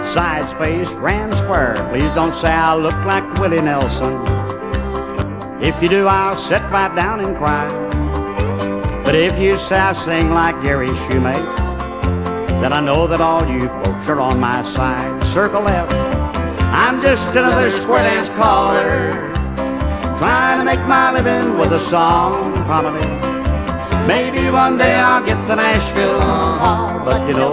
sides faced, grand square. Please don't say I look like Willie Nelson. If you do, I'll sit right down and cry. But if you say I sing like Gary Shoemake, then I know that all you folks are on my side. Circle left, I'm just another square dance caller, trying to make my living with a song. Probably, maybe one day I'll get to Nashville, but you know